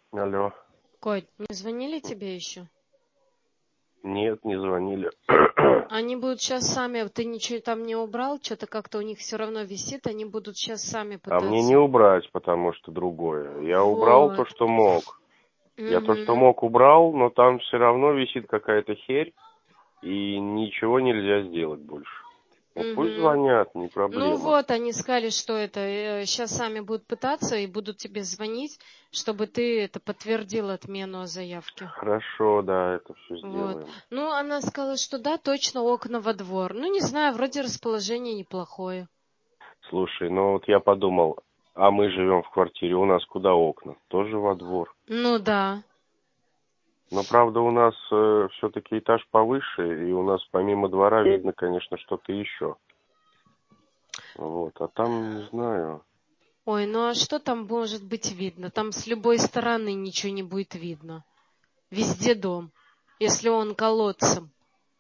Алло. Коть, не звонили тебе еще? Нет, не звонили. Они будут сейчас сами, ты ничего там не убрал, что-то как-то у них все равно висит, они будут сейчас сами А мне не пытаться. убрать, потому что другое. Я убрал то, Вот. что мог. Я то, что Угу. мог, убрал, но там все равно висит какая-то херь, и ничего нельзя сделать больше. Ну, пусть Угу. звонят, не Ну проблема. вот, они сказали, что это сейчас сами будут пытаться и будут тебе звонить, чтобы ты это подтвердил отмену заявки. Хорошо, да, это все Вот. сделаем. Ну, она сказала, что да, точно окна во двор. Ну, не знаю, вроде расположение неплохое. Слушай, ну вот я подумал, а мы живем в квартире, у нас куда окна? Тоже во двор. Ну да. Но, правда, у нас все-таки этаж повыше, и у нас помимо двора видно, конечно, что-то еще. Вот, а там, не знаю. Ой, ну а что там может быть видно? Там с любой стороны ничего не будет видно. Везде дом, если он колодцем.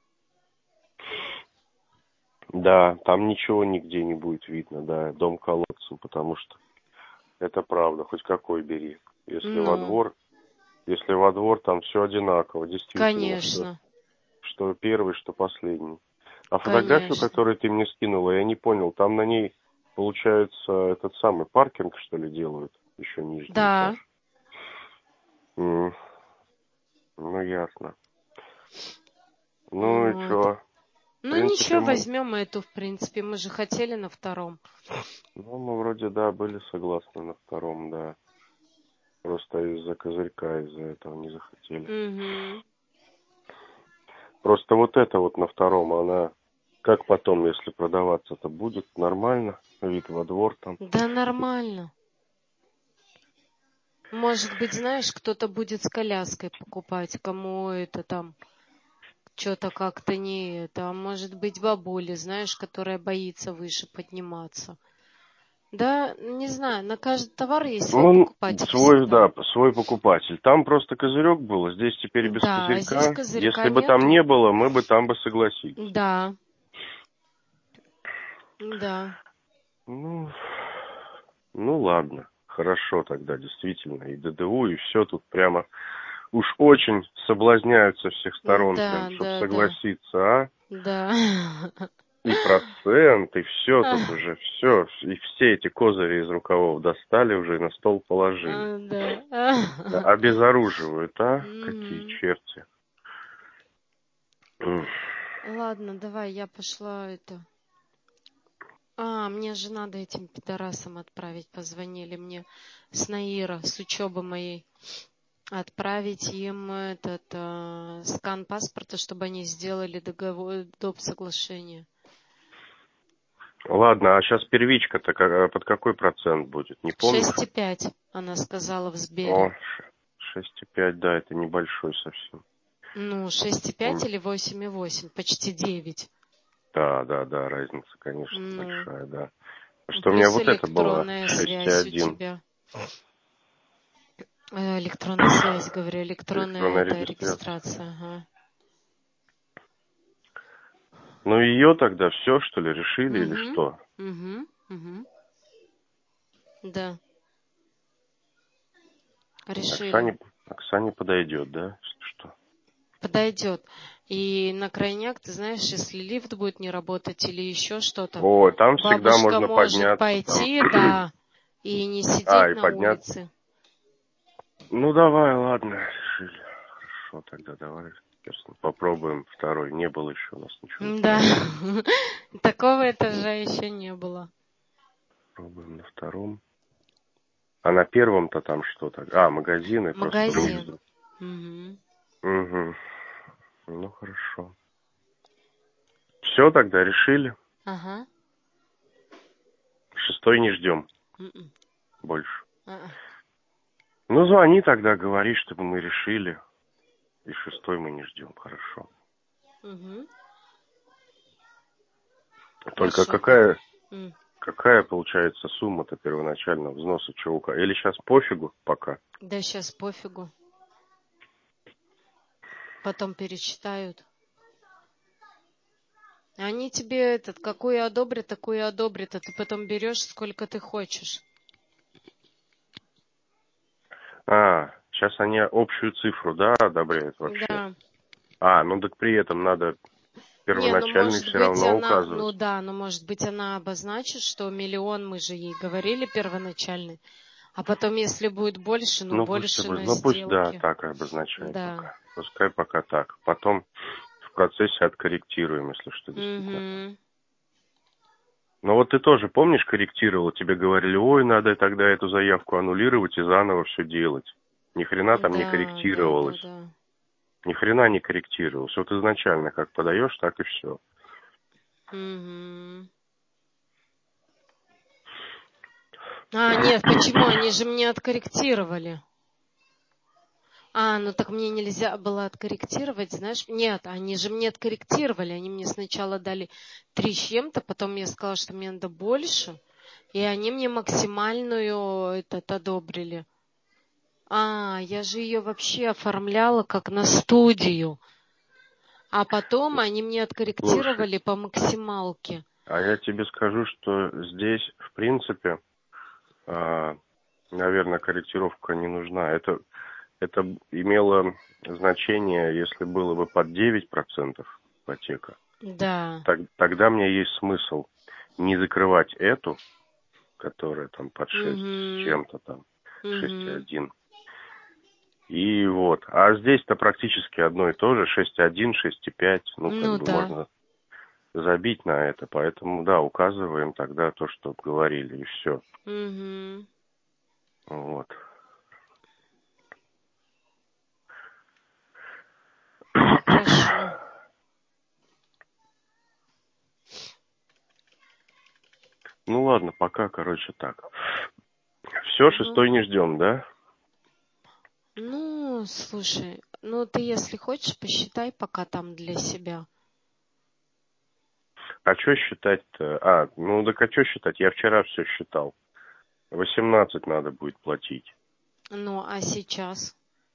Да, там ничего нигде не будет видно, да, дом колодцем, потому что это правда, хоть какой бери. Ну, Если во двор, там все одинаково, действительно, конечно, что первый, что последний. А фотографию, конечно. которую ты мне скинула, я не понял, там на ней, получается, этот самый паркинг, что ли, делают, еще нижний Да. этаж. Ну, ясно. Ну и Вот. что? В Ну принципе, ничего, возьмем эту, в принципе. Мы же хотели на втором. ну, мы вроде, да, были согласны на втором, да. Просто из-за козырька, из-за этого не захотели. Угу. Просто вот это вот на втором, она как потом, если продаваться-то будет нормально, вид во двор там. Да нормально. Может быть, знаешь, кто-то будет с коляской покупать, кому это там что-то как-то не это. А может быть, бабуля, знаешь, которая боится выше подниматься. Да, не знаю, на каждый товар есть свой Ну, покупатель свой, всегда. да, свой покупатель. Там просто козырек был, здесь теперь без Да, а здесь козырька. козырька Если бы там нету. не было, мы бы там бы согласились. Да, да. Ну, ну ладно, хорошо тогда, действительно. И ДДУ, и все тут прямо уж очень соблазняют со всех сторон, прям, Да, чтобы да, да. согласиться, а? Да. И процент, и все тут уже, все. И все эти козыри из рукавов достали уже и на стол положили. Да. Обезоруживают, а? Какие Мгм. черти. Ладно, давай, я пошла это. Мне же надо этим пидорасам отправить. Позвонили мне с Наира, с учебы моей. Отправить им этот скан паспорта, чтобы они сделали договор, доп. Соглашение. Ладно, а сейчас первичка-то под какой процент будет? Не помнишь? 6,5, она сказала в О, Сбере. 6,5, да, это небольшой совсем. Ну, 6,5 или 8,8, почти 9. Да, да, да, разница, конечно, Ну, большая, да. Что у меня плюс вот это было электронная связь у 6,1. тебя. Электронная связь, говорю, электронная Электронная это регистрация. регистрация. Ага. Ну ее тогда все, что ли, решили или Угу, что? угу, угу. Да, решили. Оксане подойдет, да, если что? Подойдет. И на крайняк, ты знаешь, если лифт будет не работать или еще что-то, О, там всегда бабушка можно может подняться там. пойти, да, и не сидеть И на подняться. улице. Ну давай, ладно, решили. Хорошо, тогда давай. Честно, попробуем второй. Не было еще у нас ничего Да, второго. такого этажа еще не было. Пробуем на втором. А на первом-то там что-то? Магазины, просто Магазин. выезды. Угу. Угу. Ну хорошо. Все, тогда решили. Ага. Шестой не ждем М-м. больше. А-а. Ну звони тогда, говори, чтобы мы решили. И шестой мы не ждем, хорошо. Угу. Только Хорошо тогда. какая получается сумма-то первоначального взноса ЧУК? Или сейчас пофигу пока? Да сейчас пофигу. Потом перечитают. Они тебе какую одобрят, такую одобрят, а ты потом берешь, сколько ты хочешь. Сейчас они общую цифру, да, одобряют вообще? Да. Ну так при этом надо Не, ну первоначальный может все быть равно она, ну указывать. да, но может быть она обозначит, что 1 миллион, мы же ей говорили первоначальный, а потом, если будет больше, ну больше на Пусть, да, сделке. так обозначает Да. пока. Пускай пока так. Потом в процессе откорректируем, если что, действительно. Угу. Но вот ты тоже, помнишь, корректировал, тебе говорили, ой, надо тогда эту заявку аннулировать и заново все делать. Ни хрена там не корректировалось. Да. Ни хрена не корректировалось. Вот изначально как подаешь, так и все. Угу. Нет, почему? Они же мне откорректировали. Ну так мне нельзя было откорректировать, знаешь? Нет, они же мне откорректировали. Они мне сначала дали 3 с чем-то, потом я сказала, что мне надо больше. И они мне максимальную одобрили. Я же ее вообще оформляла как на студию. А потом они мне откорректировали по максималке. А я тебе скажу, что здесь, в принципе, наверное, корректировка не нужна. Это имело значение, если было бы под 9% ипотека. Да. Тогда мне есть смысл не закрывать эту, которая там под 6 с чем-то там, 6,1. И вот. А здесь-то практически одно и то же, 6,1, 6,5. Можно забить на это. Поэтому, да, указываем тогда то, что говорили, и все. Вот. Хорошо. Ну ладно, пока, короче, так. Все, 6-й не ждем, да? Ну, слушай, ты, если хочешь, посчитай пока там для себя. А что считать-то? Так а что считать? Я вчера все считал. 18 надо будет платить. А сейчас?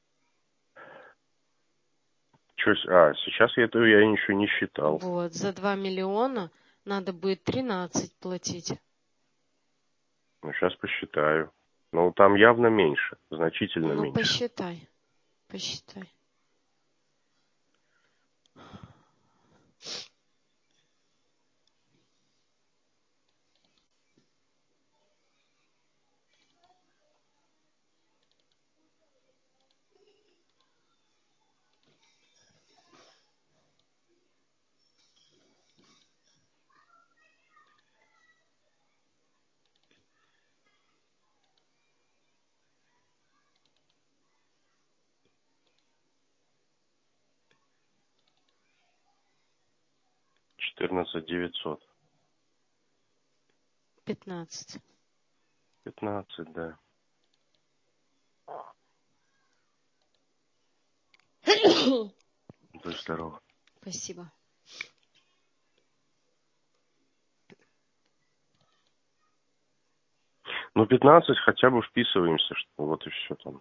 Сейчас я ничего не считал. Вот, за 2 миллиона надо будет 13 платить. Сейчас посчитаю. Там явно меньше, значительно меньше. Посчитай. $14 900. 15. 15, да. Будь здоров. Спасибо. 15 хотя бы вписываемся, вот и все там.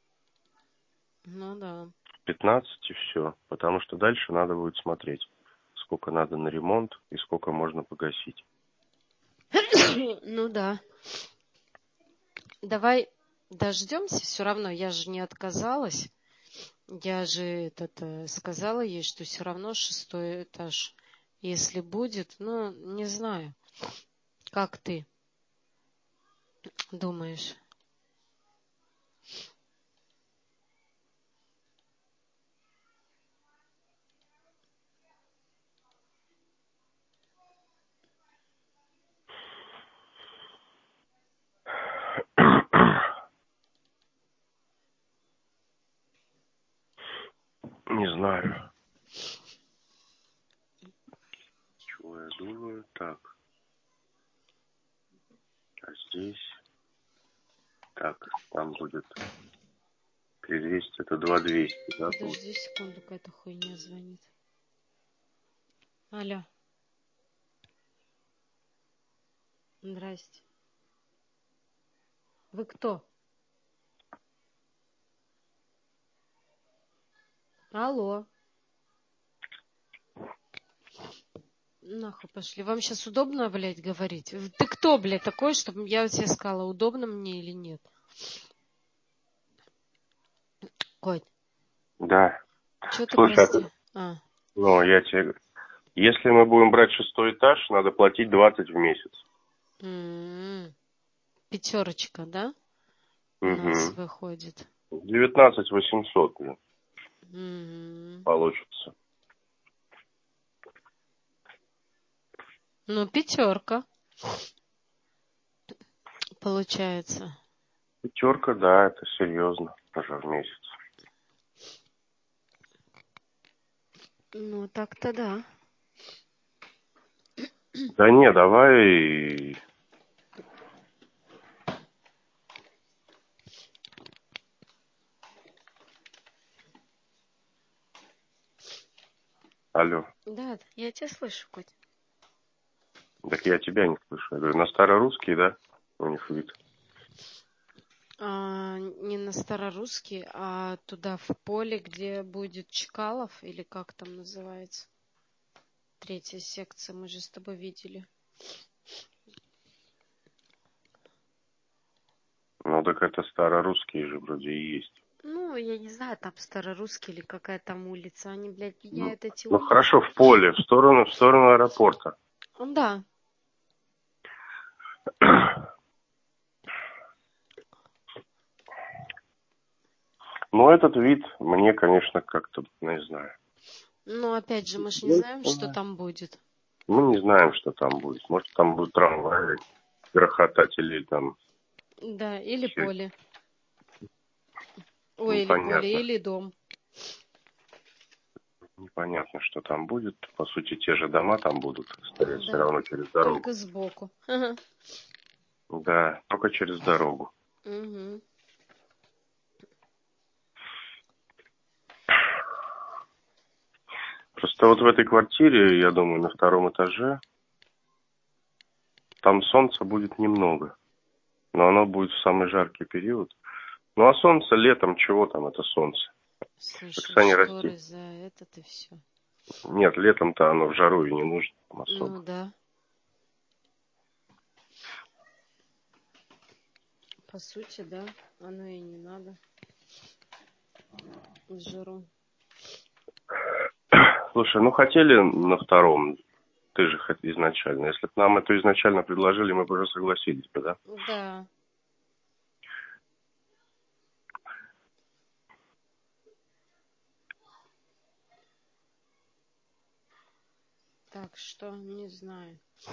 Да. 15 и все. Потому что дальше надо будет смотреть, сколько надо на ремонт и сколько можно погасить. Да. Давай дождемся все равно. Я же не отказалась. Я же сказала ей, что все равно 6-й этаж. Если будет, не знаю. Как ты думаешь? Не знаю. Чего я думаю? Так. А здесь... Так, там будет 3200, это 2200, да? Подожди секунду, какая-то хуйня звонит. Алло. Здрасте. Вы кто? Алло. Нахуй пошли. Вам сейчас удобно, блядь, говорить? Ты кто, блядь, такой, чтобы я тебе сказала, удобно мне или нет? Коть, Да. что ты, Слушай, прости? ну, я тебе... Если мы будем брать 6-й этаж, надо платить 20 в месяц. 5, да? У нас Угу. выходит. 19 800 получится. Ну, 5 получается. 5, да, это серьезно, уже в месяц. Ну, так-то да. Да не, давай... Алло. Да, я тебя слышу, Коть. Так я тебя не слышу. Я говорю, на старорусский, да? У них вид. Не на старорусский, а туда в поле, где будет Чкалов, или как там называется. 3-я секция, мы же с тобой видели. Ну, так это старорусские же вроде и есть. Ну, я не знаю, там старорусский или какая там улица. Они, блядь, меняют эти Ну, улицы. хорошо, в поле, в сторону аэропорта. Да. Ну, этот вид мне, конечно, как-то, не знаю. Но опять же, мы же не знаем, что там будет. Мы не знаем, что там будет. Может, там будет трамвай грохотать или там... Да, или поле. Ой, или Непонятно. поле, или дом. Непонятно, что там будет. По сути, те же дома там будут стоять все Да. равно через дорогу. Только сбоку. Да, только через дорогу. Угу. Просто вот в этой квартире, я думаю, на 2-м этаже, там солнца будет немного. Но оно будет в самый жаркий период. Ну, а солнце летом, чего там это солнце? Слушай, Оксане шторы расти. за этот и все. Нет, летом-то оно в жару и не нужно там особо. Ну да. По сути, да. Оно и не надо. В жару. Слушай, ну хотели на 2-м, ты же изначально. Если бы нам это изначально предложили, мы бы уже согласились бы, да? Да. Так что, не знаю.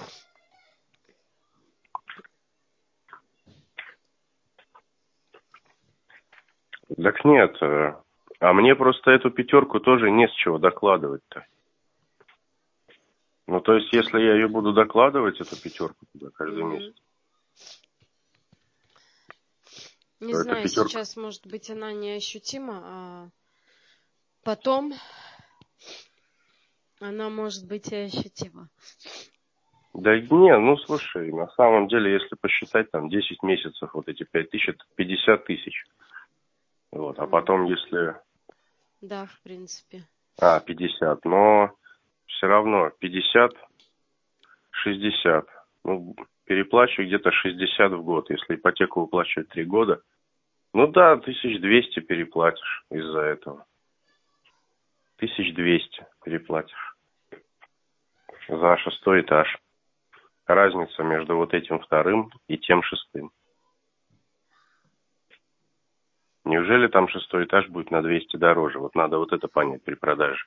Так нет, а мне просто эту 5 тоже не с чего докладывать-то. Ну, то есть, если я ее буду докладывать, эту 5 туда каждый месяц. Не То знаю, эта 5. сейчас, может быть, она неощутима, а потом она может быть и ощутима. Да не, ну слушай, на самом деле, если посчитать, там 10 месяцев, вот эти 5000, это 50 тысяч. Вот, а потом, если... Да, в принципе. 50, но все равно 50, 60. Ну, переплачиваю где-то 60 в год. Если ипотеку выплачивать 3 года, ну да, 1200 переплатишь из-за этого. 1200 переплатишь за 6-й этаж. Разница между вот этим 2-м и тем 6-м. Неужели там 6-й этаж будет на 200 дороже? Вот надо вот это понять при продаже.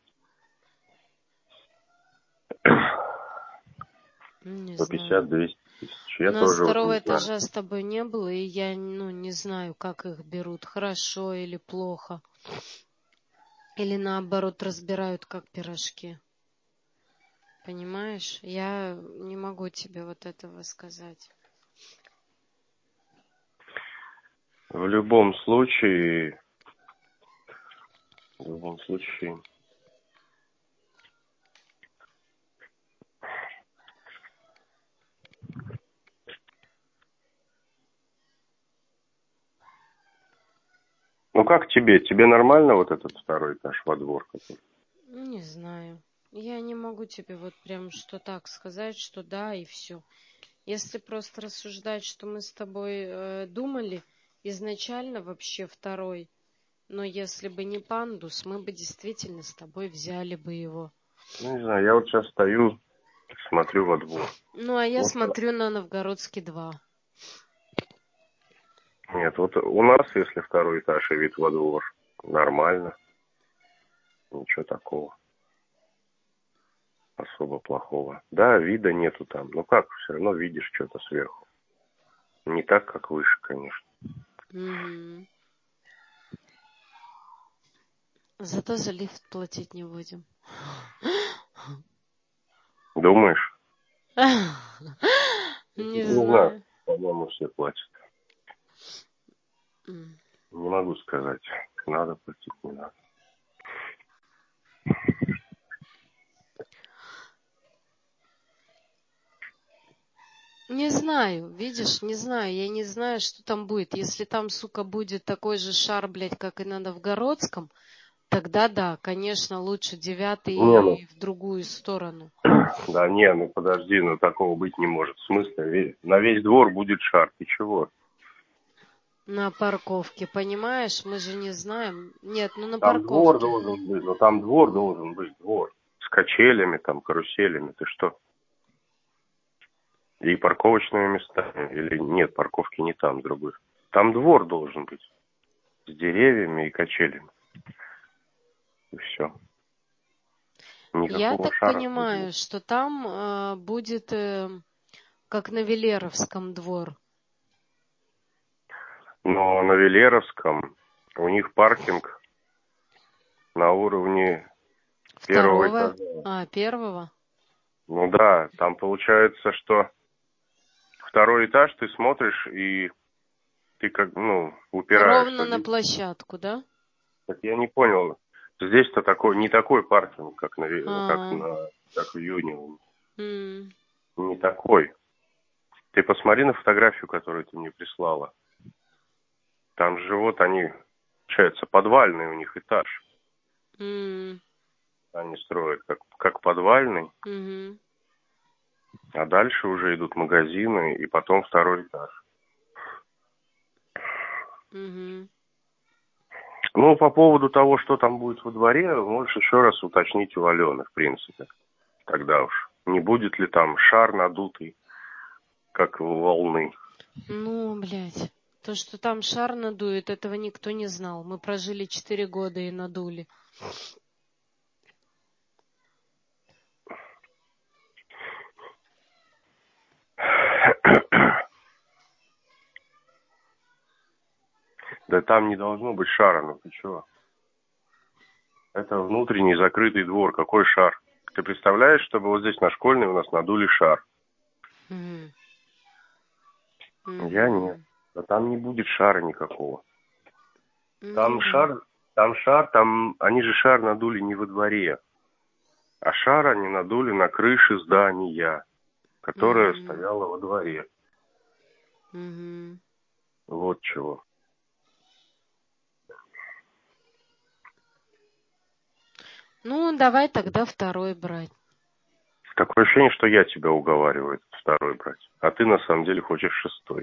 Не 150-200 тысяч. Я У нас тоже вот 2-го не знаю. этажа с тобой не было, и я, не знаю, как их берут, хорошо или плохо. Или наоборот разбирают, как пирожки. Понимаешь? Я не могу тебе вот этого сказать. В любом случае... В любом случае... Ну как тебе? Тебе нормально вот этот 2-й этаж во двор? Не знаю. Я не могу тебе вот прям что так сказать, что да и все. Если просто рассуждать, что мы с тобой думали изначально вообще 2-й, Но если бы не пандус, мы бы действительно с тобой взяли бы его. Ну, не знаю, я вот сейчас стою, смотрю во двор. Ну, а я Вот, смотрю на Новгородский 2. нет, вот у нас, если второй этаж и вид во двор, нормально. Ничего такого особо плохого. Да, вида нету там. Ну как, все равно видишь что-то сверху. Не так, как выше, конечно. Угу. Зато за лифт платить не будем. Думаешь? Не Не знаю, знаю. по-моему, все платят. Не могу сказать, надо платить, не надо. Не знаю, видишь, не знаю. Я не знаю, что там будет. Если там, сука, будет такой же шар, блядь, как и на Новгородском, тогда да, конечно, лучше 9 Не, ну, и в другую сторону. да не, ну подожди, ну такого быть не может. В смысле, на весь двор будет шар, ты чего? На парковке, понимаешь? Мы же не знаем. Нет, ну на Там двор парковке. должен быть, ну там двор должен быть, двор. С качелями, там, каруселями, ты что? И парковочными местами, или нет, парковки не там, другой. Там двор должен быть, с деревьями и качелями. И все. Я Никакого так шара не понимаю, будет. что там будет как на Велеровском двор. Но на Велеровском у них паркинг на уровне первого Второго, этажа. первого. Ну да, там получается, что второй этаж ты смотришь, и ты как, ну, Ровно упираешься. на Здесь, площадку, да? так я не понял, здесь-то такой, не такой паркинг, как А, как в Юнионе. м, Не такой. Ты посмотри на фотографию, которую ты мне прислала. Там же вот они, получается, подвальный у них этаж. м, Они строят как подвальный, мгм, а дальше уже идут магазины и потом второй этаж. мгм. Ну, по поводу того, что там будет во дворе, можешь еще раз уточнить у Алены, в принципе. Тогда уж. Не будет ли там шар надутый, как у волны. Ну, блядь. То, что там шар надует, этого никто не знал. Мы прожили 4 года и надули. Да там не должно быть шара, ну ты чего? Это внутренний закрытый двор, какой шар? Ты представляешь, чтобы вот здесь на Школьной у нас надули шар? Мгм, Я нет. мгм, Да там не будет шара никакого. ну да. Там они же шар надули не во дворе, а шар они надули на крыше здания, которое Мгм, стояло во дворе. мгм. Вот чего. Ну, давай тогда второй брать. Такое ощущение, что я тебя уговариваю этот второй брать, а ты на самом деле хочешь шестой.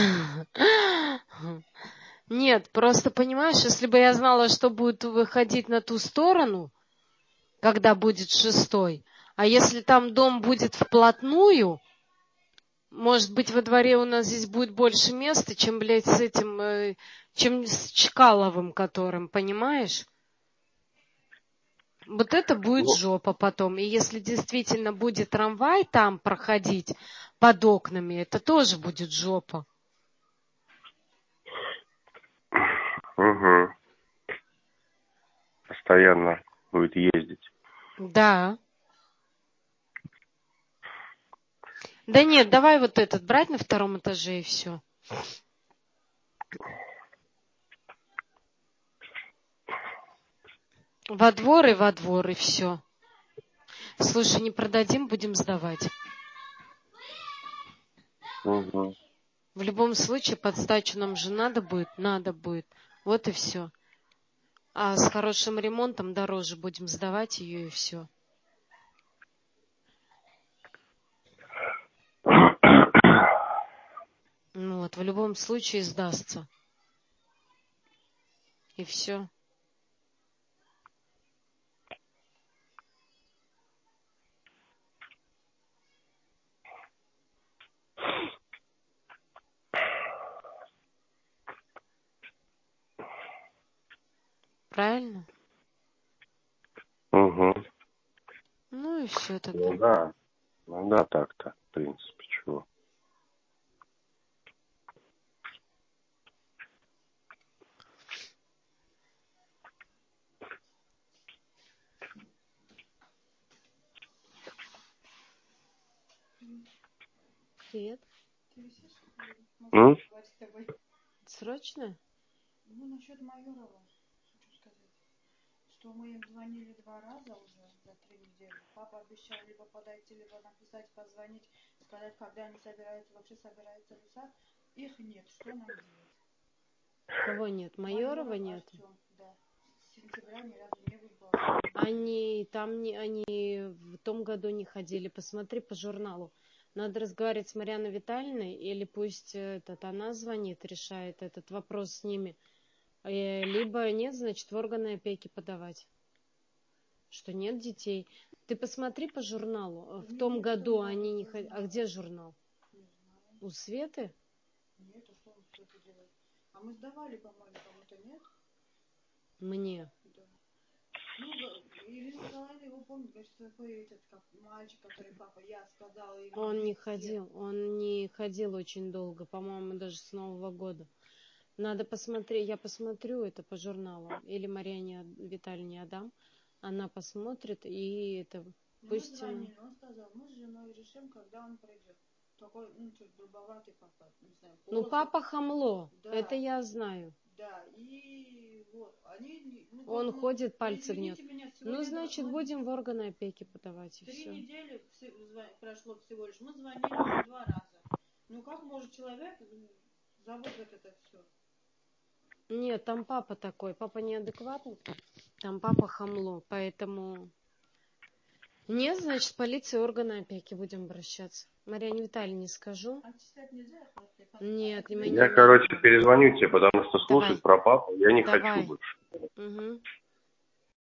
Нет, просто понимаешь, если бы я знала, что будет выходить на ту сторону, когда будет 6, а если там дом будет вплотную, может быть, во дворе у нас здесь будет больше места, чем, блядь, с этим, чем с Чкаловым которым, понимаешь? Вот это будет Ну, жопа потом. И если действительно будет трамвай там проходить под окнами, это тоже будет жопа. угу. Постоянно будет ездить. Да. Да нет, давай вот этот брать на 2 этаже и все. Во двор и все. Слушай, не продадим, будем сдавать. Угу. В любом случае, под сдачу нам же надо будет. Надо будет. Вот и все. А с хорошим ремонтом дороже будем сдавать ее и все. Ну вот, в любом случае сдастся. И все. Правильно? Угу. Ну и все тогда. Ну да. Ну да, так-то, в принципе, чего. Привет. М? Срочно? Ну, насчет Майорова, хочу сказать, что мы им звонили 2 раза уже за 3 недели. Папа обещал либо подойти, либо написать, позвонить, сказать, когда они собираются, вообще собираются ли сад. Их нет. Что нам делать? Кого нет? Майорова нет? Артем, да. С сентября ни разу не вызвал. Они в том году не ходили. Посмотри по журналу. Надо разговаривать с Марьяной Витальевной, или пусть она звонит, решает этот вопрос с ними. Либо нет, значит, в органы опеки подавать. Что нет детей. Ты посмотри по журналу. В том году они не ходили. А где журнал? Не знаю. У Светы? Нет, а что он что-то делает? А мы сдавали, по-моему, кому-то нет? Мне. Да. Ну, Ирина Николаевна его помнит, говорит, что такой этот, как мальчик, который папа, я сказала ему. Он не ходил очень долго, по-моему, даже с Нового года. Надо посмотреть, я посмотрю это по журналу. Или Марьяне Витальевне отдам. Она посмотрит и это... Мы звонили, он сказал, мы с женой решим, когда он придет. Такой, ну, чуть грубоватый папа, не знаю. Ну, папа хамло, да, это я знаю. Да, и вот, они... Ну, он ходит, пальцы гнет. гнет. Ну, значит, будем в органы опеки подавать, и 3 все. недели прошло всего лишь, мы звонили уже 2 раза. Ну, как может человек забыть это все? Нет, там папа такой, папа неадекватный, там папа хамло, поэтому... Нет, значит, полиция, органы опеки будем обращаться. Марьяне Витальевне скажу. Отчислять нельзя? Нет, мы не Я, имеем. перезвоню тебе, потому что слушать Давай. про папу я не Давай. хочу больше. Угу.